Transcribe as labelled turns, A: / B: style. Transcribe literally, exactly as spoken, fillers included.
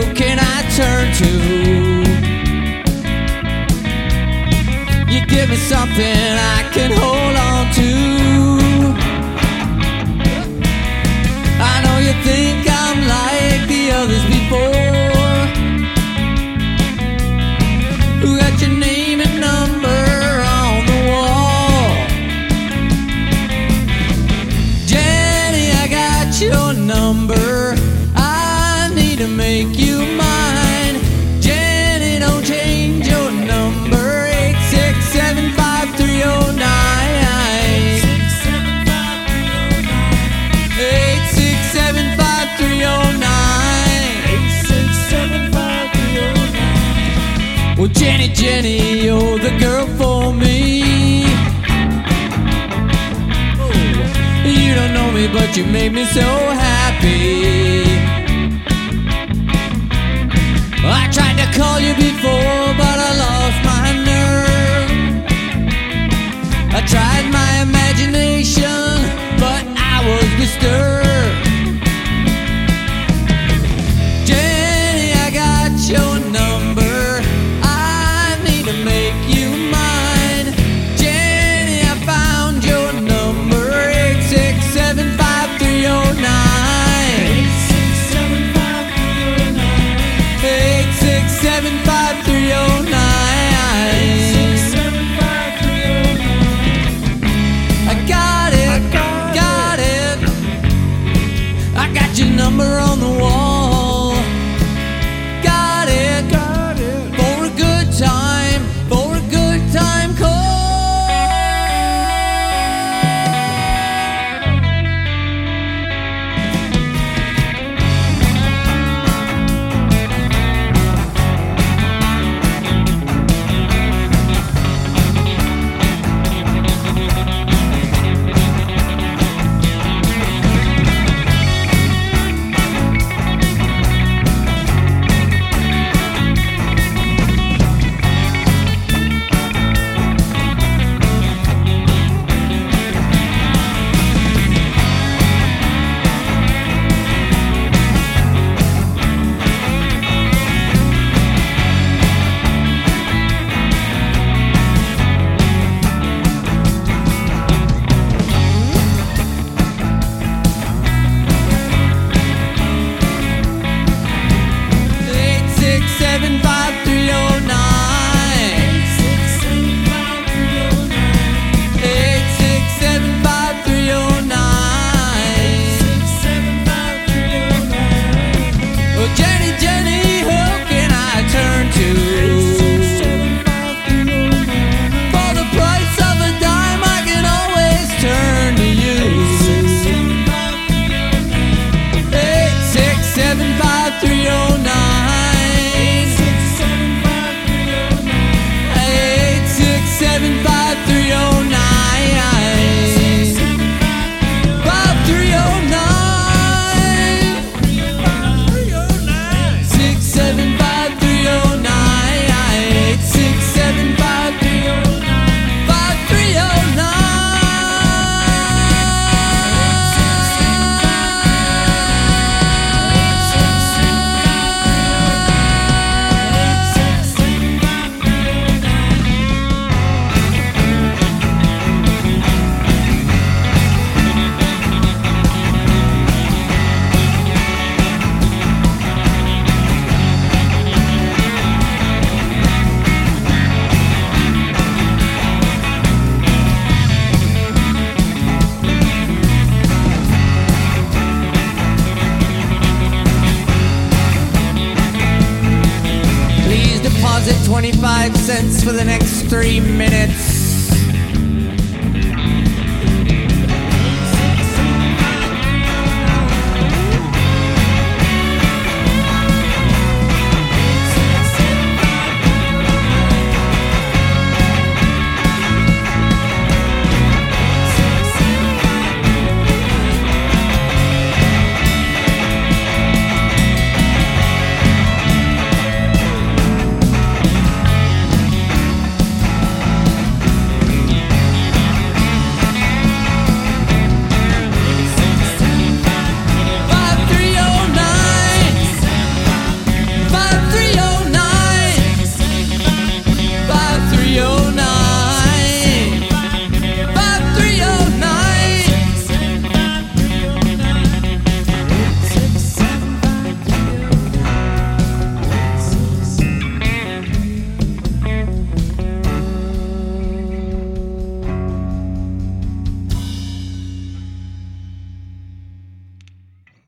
A: who can I turn to? You give me something I can hold on to. I know you think I'm like the others before, who got your name and number on the wall. Jenny, I got your number, I need to make you mine. Jenny, don't change your number, eight six seven five three oh nine. eight six seven five three oh nine. eight six seven five three oh nine. Well, Jenny, Jenny, you're the girl for me. You don't know me, but you made me so happy. I tried to call you before, but I lost my nerve. I tried my imagination, but I was disturbed. Jenny, I got your number, I need to make you mine. Jenny, I found your number, eight six seven five three oh nine. eight six seven five three oh nine. eight six seven five three oh nine. eight six seven five three oh nine. I got it, got it. I got your number on the wall. Got it, got it. For a good time, for a good time call. eight six seven five three oh nine. eight six seven five three oh nine. Oh, Jenny, Jenny, who can I turn to? For the price of a dime, I can always turn to you. eight six seven five three oh nine. eight six seven five three oh nine. five three oh nine. six seven five three oh nine. eight six seven five three oh nine. five three oh twenty-five cents for the next three minutes.